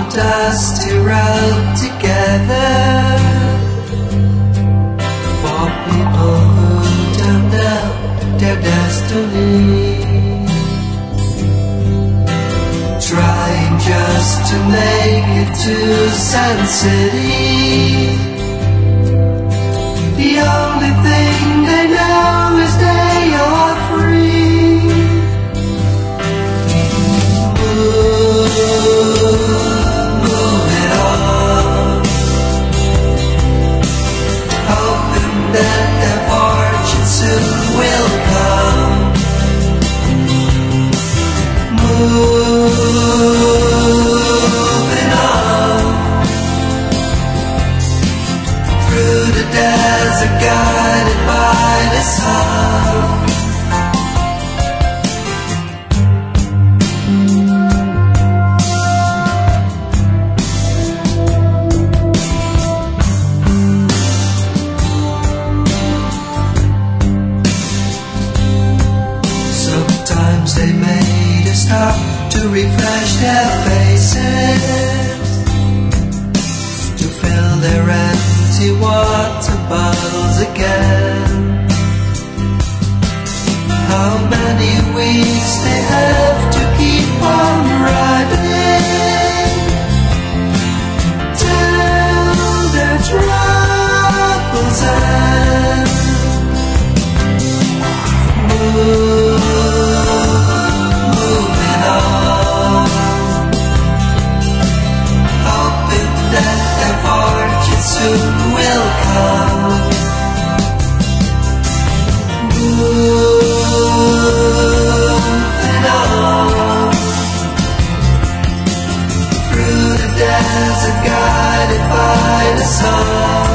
dusty road together for people who don't know their destiny, trying just to make it to Sun City. The only thing they know is they are free. Moving on, hoping that their fortune soon will come. Moving on through the desert, guided by the sun. Sometimes they made a stop to refresh their faces, to fill their empty water bottles again. How many weeks they have to keep on riding till their troubles end. Moving on, hoping that their fortune soon will come. Moving on through the desert, guided by the sun.